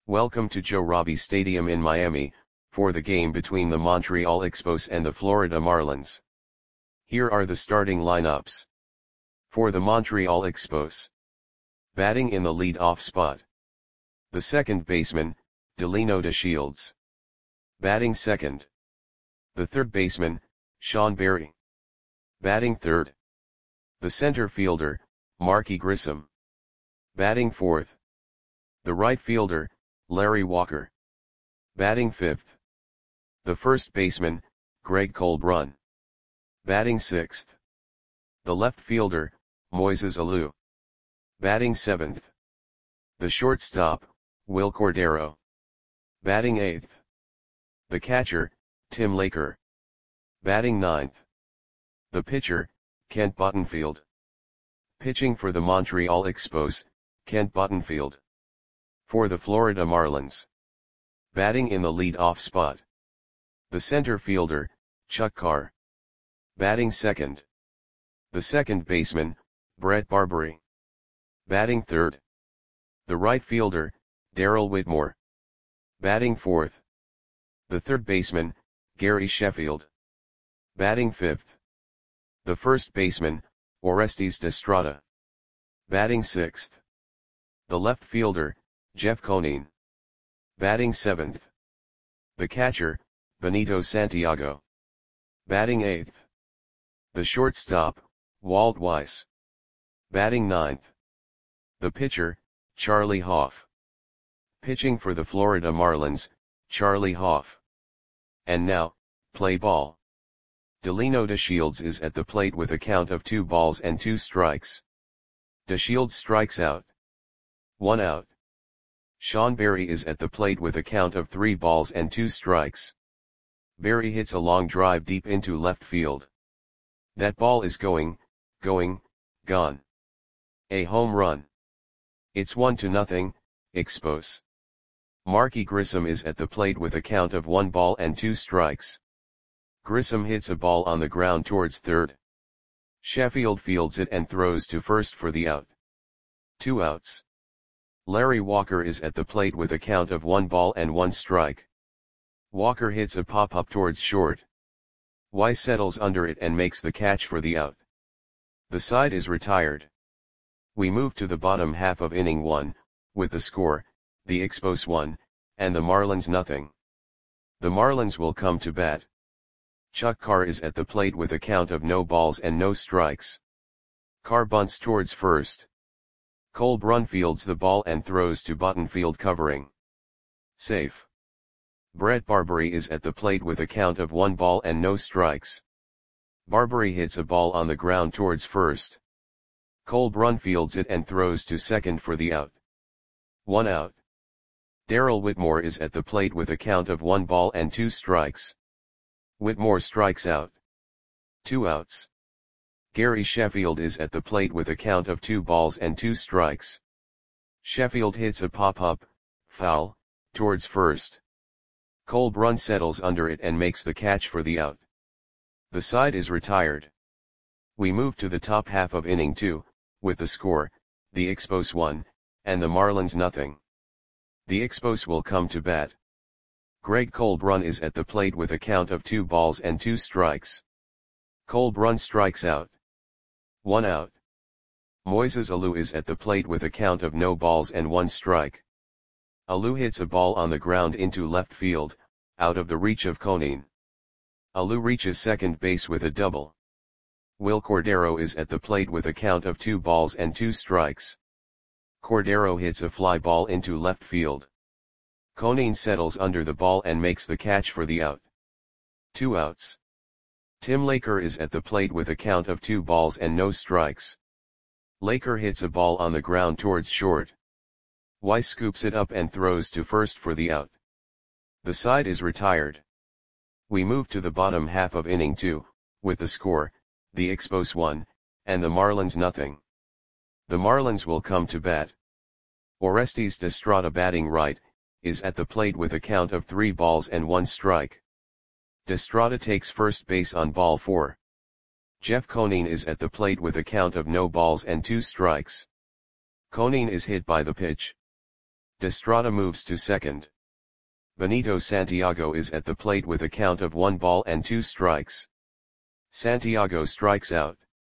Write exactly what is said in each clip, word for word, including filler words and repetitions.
Welcome to Joe Robbie Stadium in Miami, for the game between the Montreal Expos and the Florida Marlins. Here are the starting lineups. For the Montreal Expos. Batting in the lead-off spot. The second baseman, Delino DeShields. Batting second. The third baseman, Sean Berry. Batting third. The center fielder, Marky Grissom. Batting fourth. The right fielder, Larry Walker. Batting fifth. The first baseman, Greg Colbrunn. Batting sixth. The left fielder, Moises Alou. Batting seventh. The shortstop, Wil Cordero. Batting eighth. The catcher, Tim Laker. Batting ninth. The pitcher, Kent Buttonfield. Pitching for the Montreal Expos, Kent Buttonfield. For the Florida Marlins. Batting in the lead-off spot. The center fielder, Chuck Carr. Batting second. The second baseman, Brett Barbary. Batting third. The right fielder, Darrell Whitmore. Batting fourth. The third baseman, Gary Sheffield. Batting fifth. The first baseman, Orestes Destrada. Batting sixth. The left fielder, Jeff Conine. Batting seventh. The catcher, Benito Santiago. Batting eighth. The shortstop, Walt Weiss. Batting ninth. The pitcher, Charlie Hoff. Pitching for the Florida Marlins, Charlie Hoff. And now, play ball. Delino DeShields is at the plate with a count of two balls and two strikes. DeShields strikes out. One out. Sean Berry is at the plate with a count of three balls and two strikes. Berry hits a long drive deep into left field. That ball is going, going, gone. A home run. It's one to nothing, Expos. Marky Grissom is at the plate with a count of one ball and two strikes. Grissom hits a ball on the ground towards third. Sheffield fields it and throws to first for the out. Two outs. Larry Walker is at the plate with a count of one ball and one strike. Walker hits a pop-up towards short. Weiss settles under it and makes the catch for the out. The side is retired. We move to the bottom half of inning one, with the score, the Expos one, and the Marlins nothing. The Marlins will come to bat. Chuck Carr is at the plate with a count of no balls and no strikes. Carr bunts towards first. Colbrunn fields the ball and throws to Buttonfield covering. Safe. Brett Barbary is at the plate with a count of one ball and no strikes. Barbary hits a ball on the ground towards first. Colbrunn fields it and throws to second for the out. One out. Darrell Whitmore is at the plate with a count of one ball and two strikes. Whitmore strikes out. Two outs. Gary Sheffield is at the plate with a count of two balls and two strikes. Sheffield hits a pop-up, foul, towards first. Colbrunn settles under it and makes the catch for the out. The side is retired. We move to the top half of inning two, with the score, the Expos one, and the Marlins nothing. The Expos will come to bat. Greg Colbrunn is at the plate with a count of two balls and two strikes. Colbrunn strikes out. One out. Moises Alou is at the plate with a count of no balls and one strike. Alou hits a ball on the ground into left field, out of the reach of Conine. Alou reaches second base with a double. Wil Cordero is at the plate with a count of two balls and two strikes. Cordero hits a fly ball into left field. Conine settles under the ball and makes the catch for the out. Two outs. Tim Laker is at the plate with a count of two balls and no strikes. Laker hits a ball on the ground towards short. Weiss scoops it up and throws to first for the out. The side is retired. We move to the bottom half of inning two, with the score, the Expos one, and the Marlins nothing. The Marlins will come to bat. Orestes Destrada batting right, is at the plate with a count of three balls and one strike. Destrada takes first base on ball four. Jeff Conine is at the plate with a count of no balls and two strikes. Conine is hit by the pitch. Destrada moves to second. Benito Santiago is at the plate with a count of one ball and two strikes. Santiago strikes out.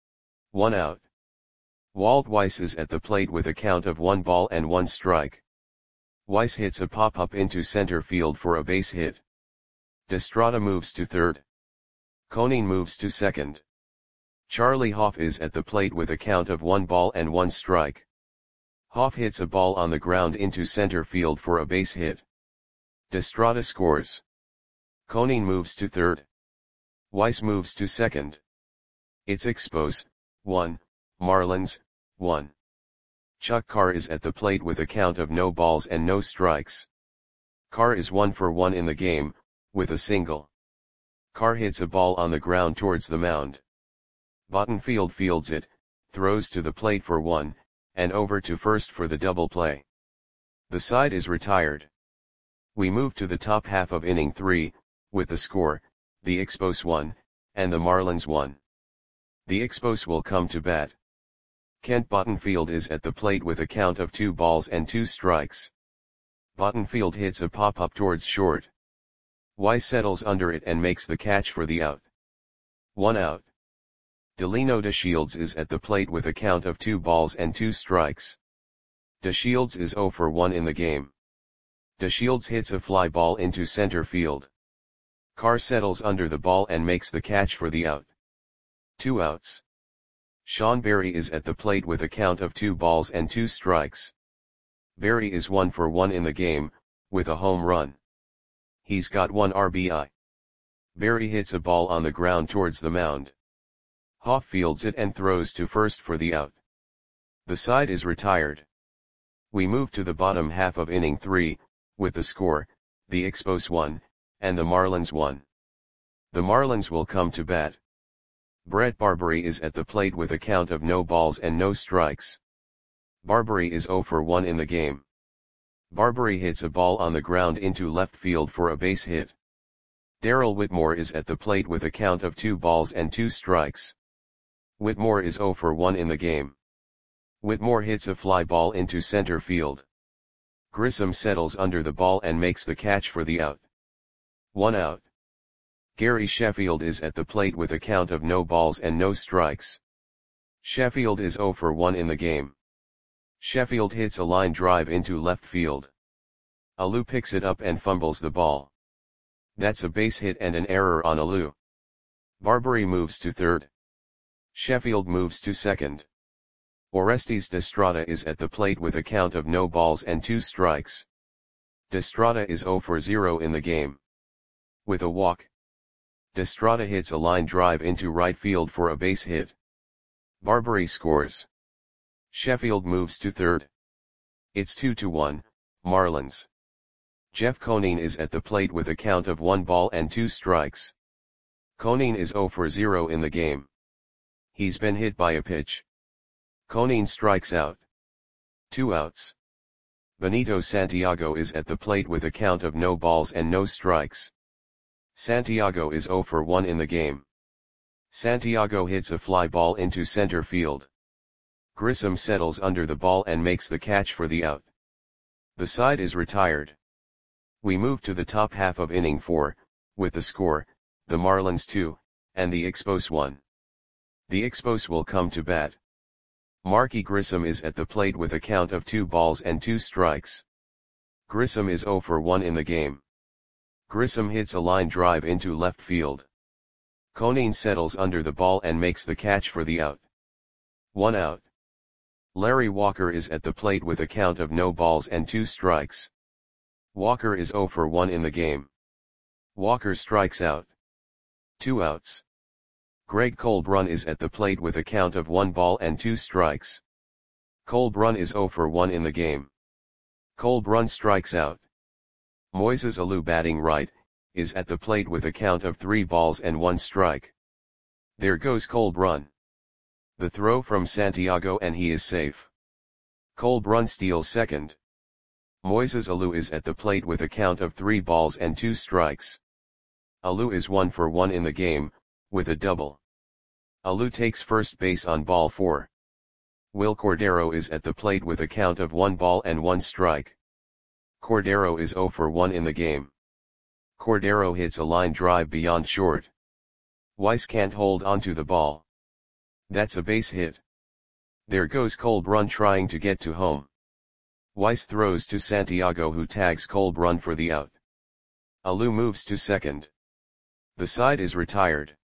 One out. Walt Weiss is at the plate with a count of one ball and one strike. Weiss hits a pop-up into center field for a base hit. Destrada moves to third. Conin moves to second. Charlie Hoff is at the plate with a count of one ball and one strike. Hoff hits a ball on the ground into center field for a base hit. Destrada scores. Conin moves to third. Weiss moves to second. It's Expos, one, Marlins, one. Chuck Carr is at the plate with a count of no balls and no strikes. Carr is one for one in the game, with a single. Carr hits a ball on the ground towards the mound. Bottenfield fields it, throws to the plate for one, and over to first for the double play. The side is retired. We move to the top half of inning three, with the score, the Expos one, and the Marlins one. The Expos will come to bat. Kent Bottenfield is at the plate with a count of two balls and two strikes. Bottenfield hits a pop-up towards short. Weiss settles under it and makes the catch for the out. One out. Delino DeShields is at the plate with a count of two balls and two strikes. DeShields is zero for one in the game. DeShields hits a fly ball into center field. Carr settles under the ball and makes the catch for the out. Two outs. Sean Berry is at the plate with a count of two balls and two strikes. Berry is one for one in the game, with a home run. He's got one R B I. Berry hits a ball on the ground towards the mound. Hoff fields it and throws to first for the out. The side is retired. We move to the bottom half of inning three, with the score, the Expos one, and the Marlins one. The Marlins will come to bat. Brett Barbary is at the plate with a count of no balls and no strikes. Barbary is zero for one in the game. Barbary hits a ball on the ground into left field for a base hit. Darrell Whitmore is at the plate with a count of two balls and two strikes. Whitmore is zero for one in the game. Whitmore hits a fly ball into center field. Grissom settles under the ball and makes the catch for the out. One out. Gary Sheffield is at the plate with a count of no balls and no strikes. Sheffield is zero for one in the game. Sheffield hits a line drive into left field. Alou picks it up and fumbles the ball. That's a base hit and an error on Alou. Barbary moves to third. Sheffield moves to second. Orestes Destrada is at the plate with a count of no balls and two strikes. Destrada is zero for zero in the game. With a walk. Destrada hits a line drive into right field for a base hit. Barbary scores. Sheffield moves to third. It's two to one, Marlins. Jeff Conin is at the plate with a count of one ball and two strikes. Conin is zero for zero in the game. He's been hit by a pitch. Conin strikes out. Two outs. Benito Santiago is at the plate with a count of no balls and no strikes. Santiago is zero for one in the game. Santiago hits a fly ball into center field. Grissom settles under the ball and makes the catch for the out. The side is retired. We move to the top half of inning four, with the score, the Marlins two, and the Expos one. The Expos will come to bat. Marky Grissom is at the plate with a count of two balls and two strikes. Grissom is zero for one in the game. Grissom hits a line drive into left field. Conin settles under the ball and makes the catch for the out. One out. Larry Walker is at the plate with a count of no balls and two strikes. Walker is zero for one in the game. Walker strikes out. Two outs. Greg Colbrun is at the plate with a count of one ball and two strikes. Colbrun is zero for one in the game. Colbrun strikes out. Moises Alou, batting right, is at the plate with a count of three balls and one strike. There goes Colbrun. The throw from Santiago and he is safe. Colbrun steals second. Moises Alou is at the plate with a count of three balls and two strikes. Alou is one for one in the game, with a double. Alou takes first base on ball four. Will Cordero is at the plate with a count of one ball and one strike. Cordero is zero for one in the game. Cordero hits a line drive beyond short. Weiss can't hold onto the ball. That's a base hit. There goes Colbrun trying to get to home. Weiss throws to Santiago, who tags Colbrun for the out. Alou moves to second. The side is retired.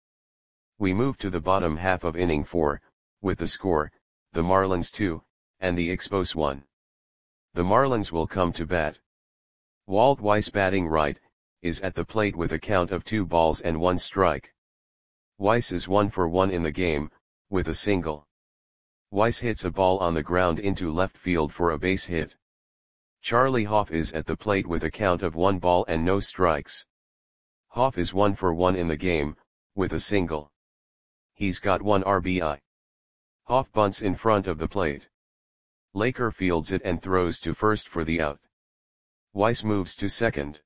We move to the bottom half of inning four, with the score, the Marlins two, and the Expos one. The Marlins will come to bat. Walt Weiss, batting right, is at the plate with a count of two balls and one strike. Weiss is one for one in the game, with a single. Weiss hits a ball on the ground into left field for a base hit. Charlie Hoff is at the plate with a count of one ball and no strikes. Hoff is one for one in the game, with a single. He's got one R B I. Hoff bunts in front of the plate. Laker fields it and throws to first for the out. Weiss moves to second.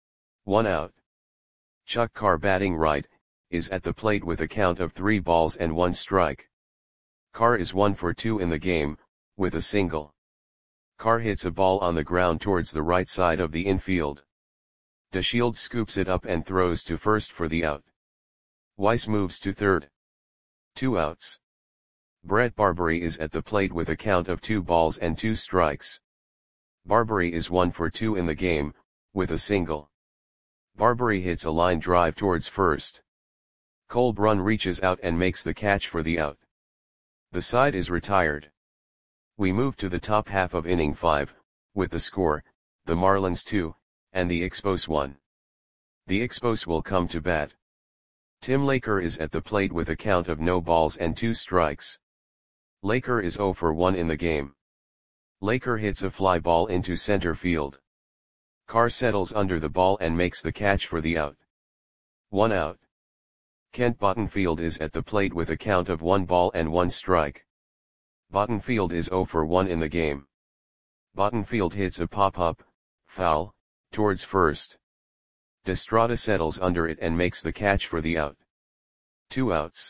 One out. Chuck Carr, batting right, is at the plate with a count of three balls and one strike. Carr is one for two in the game, with a single. Carr hits a ball on the ground towards the right side of the infield. DeShields scoops it up and throws to first for the out. Weiss moves to third. Two outs. Brett Barbary is at the plate with a count of two balls and two strikes. Barbary is one for two in the game, with a single. Barbary hits a line drive towards first. Colbrun reaches out and makes the catch for the out. The side is retired. We move to the top half of inning five, with the score, the Marlins two, and the Expos one. The Expos will come to bat. Tim Laker is at the plate with a count of no balls and two strikes. Laker is zero for one in the game. Laker hits a fly ball into center field. Carr settles under the ball and makes the catch for the out. One out. Kent Bottenfield is at the plate with a count of one ball and one strike. Bottenfield is zero for one in the game. Bottenfield hits a pop-up, foul, towards first. Destrada settles under it and makes the catch for the out. Two outs.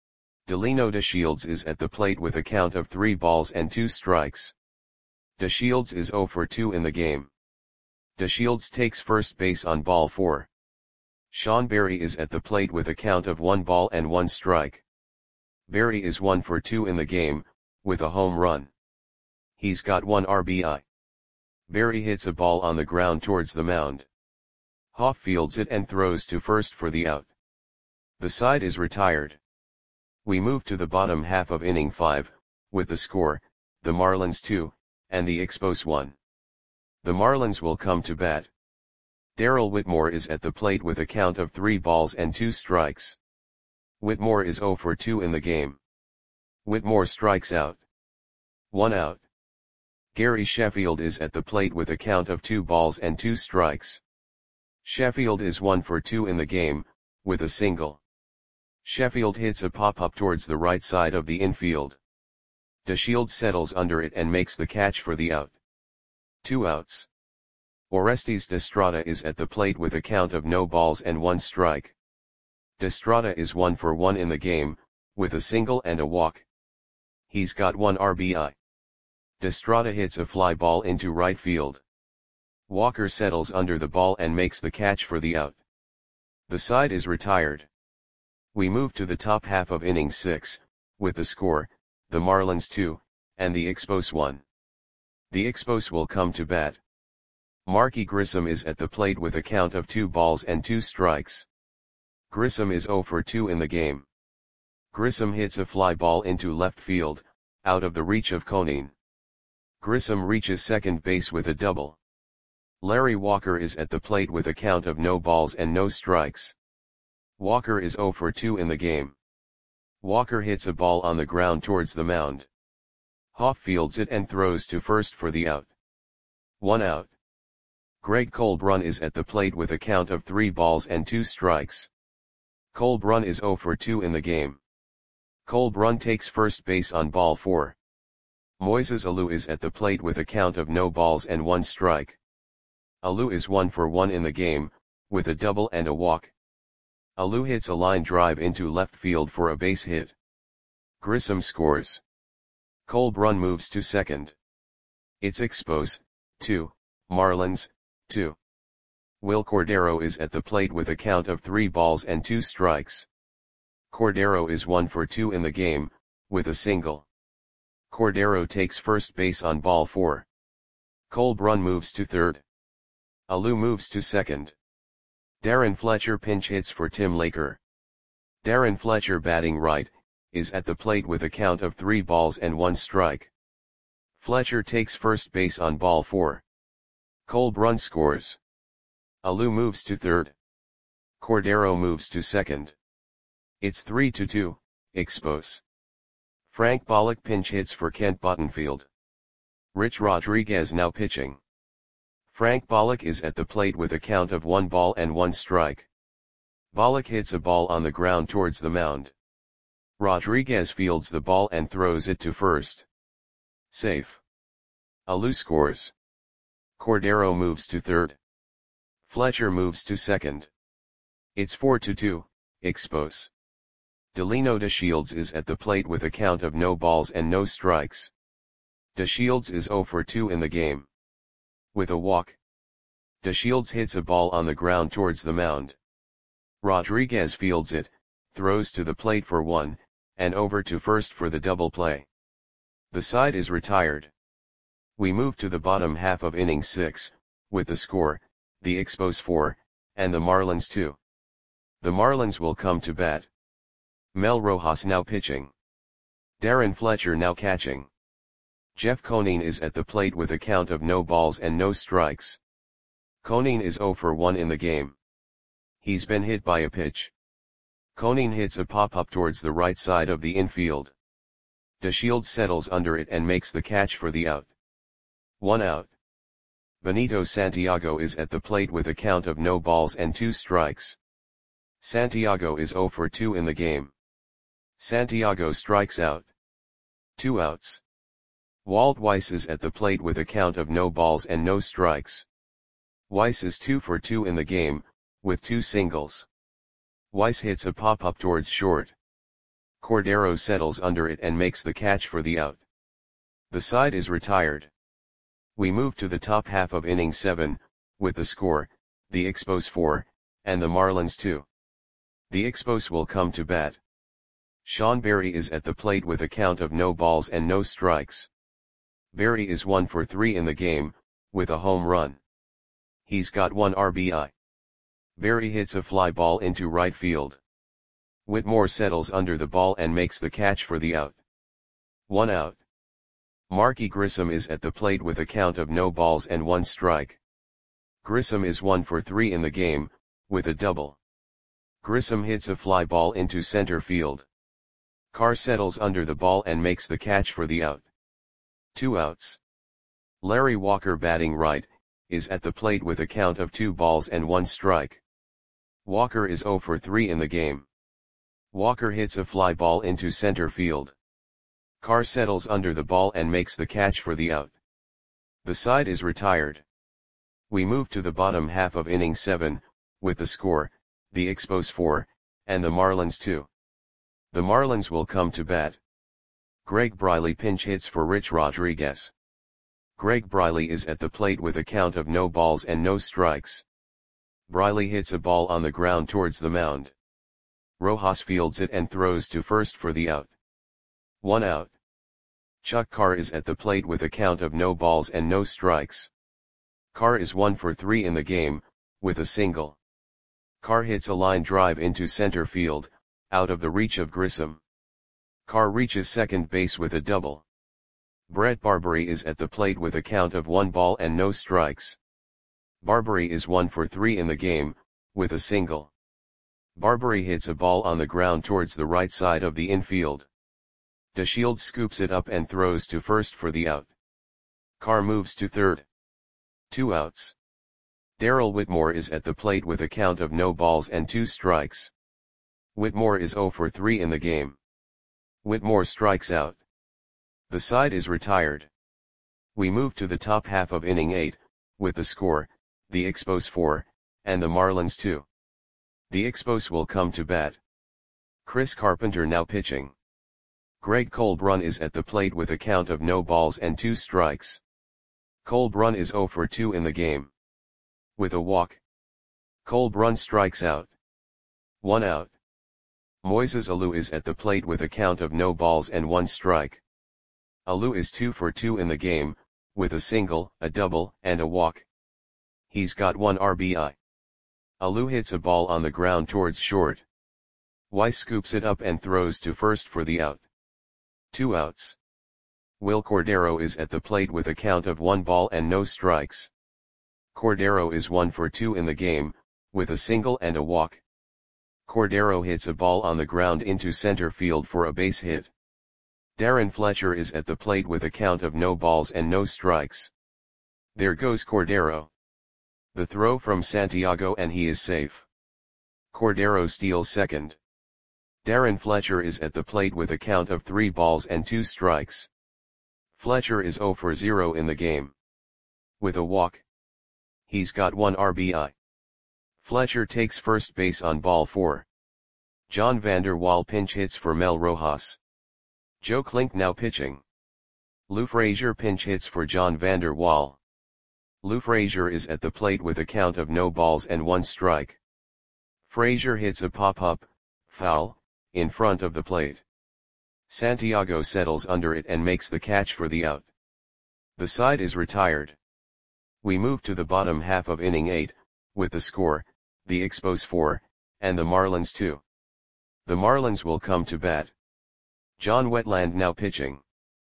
Delino DeShields is at the plate with a count of three balls and two strikes. DeShields is zero for two in the game. DeShields takes first base on ball four. Sean Berry is at the plate with a count of one ball and one strike. Berry is one for two in the game, with a home run. He's got one R B I. Berry hits a ball on the ground towards the mound. Hoff fields it and throws to first for the out. The side is retired. We move to the bottom half of inning five, with the score, the Marlins two, and the Expos one. The Marlins will come to bat. Darrell Whitmore is at the plate with a count of three balls and two strikes. Whitmore is zero for two in the game. Whitmore strikes out. One out. Gary Sheffield is at the plate with a count of two balls and two strikes. Sheffield is one for two in the game, with a single. Sheffield hits a pop-up towards the right side of the infield. DeShields settles under it and makes the catch for the out. Two outs. Orestes Destrada is at the plate with a count of no balls and one strike. Destrada is one for one in the game, with a single and a walk. He's got one R B I. Destrada hits a fly ball into right field. Walker settles under the ball and makes the catch for the out. The side is retired. We move to the top half of inning six, with the score, the Marlins two, and the Expos one. The Expos will come to bat. Marky Grissom is at the plate with a count of two balls and two strikes. Grissom is zero for two in the game. Grissom hits a fly ball into left field, out of the reach of Conine. Grissom reaches second base with a double. Larry Walker is at the plate with a count of no balls and no strikes. Walker is zero for two in the game. Walker hits a ball on the ground towards the mound. Hoff fields it and throws to first for the out. One out. Greg Colbrun is at the plate with a count of three balls and two strikes. Colbrun is zero for two in the game. Colbrun takes first base on ball four. Moises Alou is at the plate with a count of no balls and one strike. Alou is one for one in the game, with a double and a walk. Alou hits a line drive into left field for a base hit. Grissom scores. Colbrun moves to second. It's Expos, two, Marlins, two. Will Cordero is at the plate with a count of three balls and two strikes. Cordero is one for two in the game, with a single. Cordero takes first base on ball four. Cole Brun moves to third. Alou moves to second. Darren Fletcher pinch hits for Tim Laker. Darren Fletcher, batting right, is at the plate with a count of three balls and one strike. Fletcher takes first base on ball four. Cole Brun scores. Alou moves to third. Cordero moves to second. It's three to two, Expos. Frank Bollock pinch hits for Kent Buttonfield. Rich Rodriguez now pitching. Frank Bollock is at the plate with a count of one ball and one strike. Bollock hits a ball on the ground towards the mound. Rodriguez fields the ball and throws it to first. Safe. Alou scores. Cordero moves to third. Fletcher moves to second. It's four to two, Expos. Delino DeShields is at the plate with a count of no balls and no strikes. DeShields is zero for two in the game. With a walk. DeShields hits a ball on the ground towards the mound. Rodriguez fields it, throws to the plate for one, and over to first for the double play. The side is retired. We move to the bottom half of inning six, with the score, the Expos four, and the Marlins two. The Marlins will come to bat. Mel Rojas now pitching. Darren Fletcher now catching. Jeff Conine is at the plate with a count of no balls and no strikes. Conine is zero for one in the game. He's been hit by a pitch. Conine hits a pop-up towards the right side of the infield. DeShields settles under it and makes the catch for the out. One out. Benito Santiago is at the plate with a count of no balls and two strikes. Santiago is zero for two in the game. Santiago strikes out. Two outs. Walt Weiss is at the plate with a count of no balls and no strikes. Weiss is two for two in the game, with two singles. Weiss hits a pop-up towards short. Cordero settles under it and makes the catch for the out. The side is retired. We move to the top half of inning seven, with the score, the Expos four, and the Marlins two. The Expos will come to bat. Sean Berry is at the plate with a count of no balls and no strikes. Berry is one for three in the game, with a home run. He's got one R B I. Berry hits a fly ball into right field. Whitmore settles under the ball and makes the catch for the out. One out. Marky Grissom is at the plate with a count of no balls and one strike. Grissom is one for three in the game, with a double. Grissom hits a fly ball into center field. Carr settles under the ball and makes the catch for the out. Two outs. Larry Walker, batting right, is at the plate with a count of two balls and one strike. Walker is zero for three in the game. Walker hits a fly ball into center field. Carr settles under the ball and makes the catch for the out. The side is retired. We move to the bottom half of inning seven, with the score, the Expos four, and the Marlins two. The Marlins will come to bat. Greg Briley pinch hits for Rich Rodriguez. Greg Briley is at the plate with a count of no balls and no strikes. Briley hits a ball on the ground towards the mound. Rojas fields it and throws to first for the out. One out. Chuck Carr is at the plate with a count of no balls and no strikes. Carr is one for three in the game, with a single. Carr hits a line drive into center field, out of the reach of Grissom. Carr reaches second base with a double. Brett Barbary is at the plate with a count of one ball and no strikes. Barbary is one for three in the game, with a single. Barbary hits a ball on the ground towards the right side of the infield. DeShields scoops it up and throws to first for the out. Carr moves to third. Two outs. Darrell Whitmore is at the plate with a count of no balls and two strikes. Whitmore is zero for three in the game. Whitmore strikes out. The side is retired. We move to the top half of inning eight, with the score, the Expos four, and the Marlins two. The Expos will come to bat. Chris Carpenter now pitching. Greg Cole Brun is at the plate with a count of no balls and two strikes. Cole Brun is zero for two in the game. With a walk, Cole Brun strikes out. One out. Moises Alou is at the plate with a count of no balls and one strike. Alou is two for two in the game, with a single, a double, and a walk. He's got one R B I. Alou hits a ball on the ground towards short. Weiss scoops it up and throws to first for the out. Two outs. Will Cordero is at the plate with a count of one ball and no strikes. Cordero is one for two in the game, with a single and a walk. Cordero hits a ball on the ground into center field for a base hit. Darren Fletcher is at the plate with a count of no balls and no strikes. There goes Cordero. The throw from Santiago and he is safe. Cordero steals second. Darren Fletcher is at the plate with a count of three balls and two strikes. Fletcher is zero for zero in the game. With a walk, he's got one R B I. Fletcher takes first base on ball four. John Vander Wal pinch hits for Mel Rojas. Joe Klink now pitching. Lou Frazier pinch hits for John Vander Wal. Lou Frazier is at the plate with a count of no balls and one strike. Frazier hits a pop-up, foul, in front of the plate. Santiago settles under it and makes the catch for the out. The side is retired. We move to the bottom half of inning eight, with the score, the Expos four, and the Marlins two. The Marlins will come to bat. John Wetland now pitching.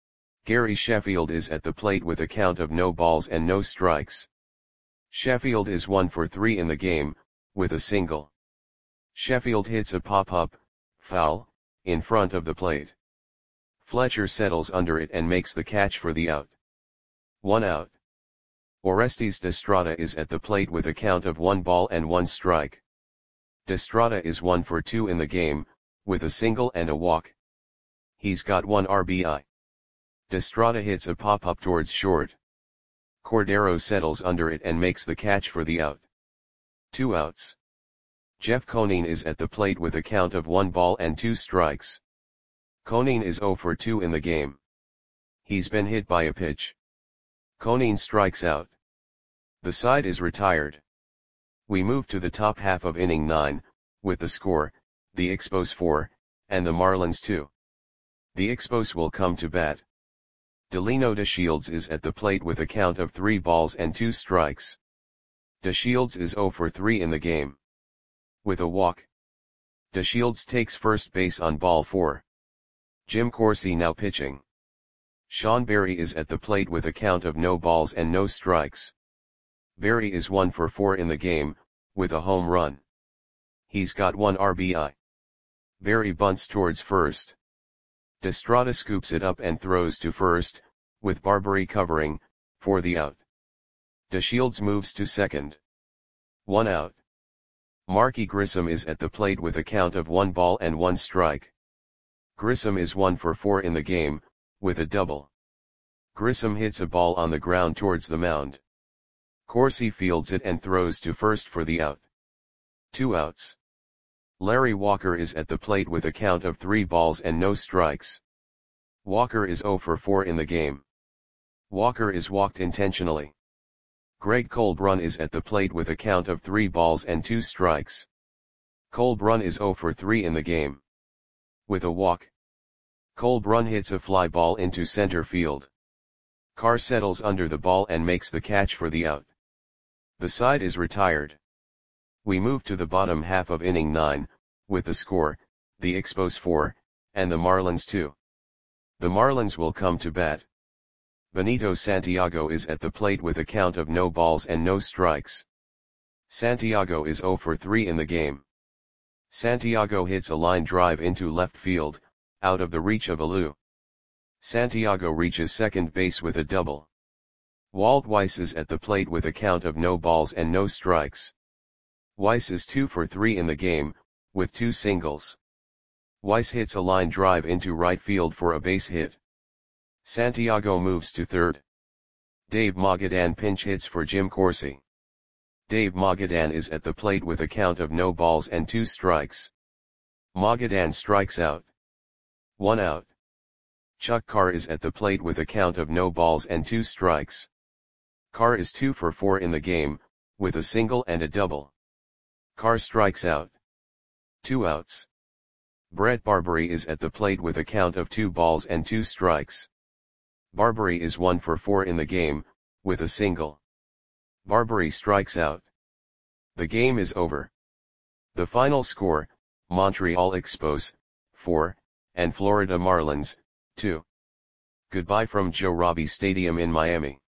Gary Sheffield is at the plate with a count of no balls and no strikes. Sheffield is one for three in the game, with a single. Sheffield hits a pop-up, foul, in front of the plate. Fletcher settles under it and makes the catch for the out. One out. Orestes Destrada is at the plate with a count of one ball and one strike. Destrada is one for two in the game, with a single and a walk. He's got one R B I. Destrada hits a pop-up towards short. Cordero settles under it and makes the catch for the out. Two outs. Jeff Conine is at the plate with a count of one ball and two strikes. Conine is zero for two in the game. He's been hit by a pitch. Conine strikes out. The side is retired. We move to the top half of inning nine, with the score, the Expos four, and the Marlins two. The Expos will come to bat. Delino DeShields is at the plate with a count of three balls and two strikes. DeShields is zero for three in the game. With a walk, DeShields takes first base on ball four. Jim Corsi now pitching. Sean Berry is at the plate with a count of no balls and no strikes. Berry is one for four in the game, with a home run. He's got one R B I. Berry bunts towards first. Destrada scoops it up and throws to first, with Barbary covering, for the out. DeShields moves to second. One out. Marky Grissom is at the plate with a count of one ball and one strike. Grissom is one for four in the game, with a double. Grissom hits a ball on the ground towards the mound. Corsi fields it and throws to first for the out. Two outs. Larry Walker is at the plate with a count of three balls and no strikes. Walker is zero for four in the game. Walker is walked intentionally. Greg Colbrun is at the plate with a count of three balls and two strikes. Colbrun is zero for three in the game. With a walk, Colbrun hits a fly ball into center field. Carr settles under the ball and makes the catch for the out. The side is retired. We move to the bottom half of inning nine, with the score, the Expos four, and the Marlins two. The Marlins will come to bat. Benito Santiago is at the plate with a count of no balls and no strikes. Santiago is zero for three in the game. Santiago hits a line drive into left field, out of the reach of Alou. Santiago reaches second base with a double. Walt Weiss is at the plate with a count of no balls and no strikes. Weiss is two for three in the game, with two singles. Weiss hits a line drive into right field for a base hit. Santiago moves to third. Dave Magadan pinch hits for Jim Corsi. Dave Magadan is at the plate with a count of no balls and two strikes. Magadan strikes out. One out. Chuck Carr is at the plate with a count of no balls and two strikes. Carr is two for four in the game, with a single and a double. Carr strikes out. Two outs. Brett Barberie is at the plate with a count of two balls and two strikes. Barberie is one for four in the game, with a single. Barberie strikes out. The game is over. The final score, Montreal Expos, four, and Florida Marlins, two. Goodbye from Joe Robbie Stadium in Miami.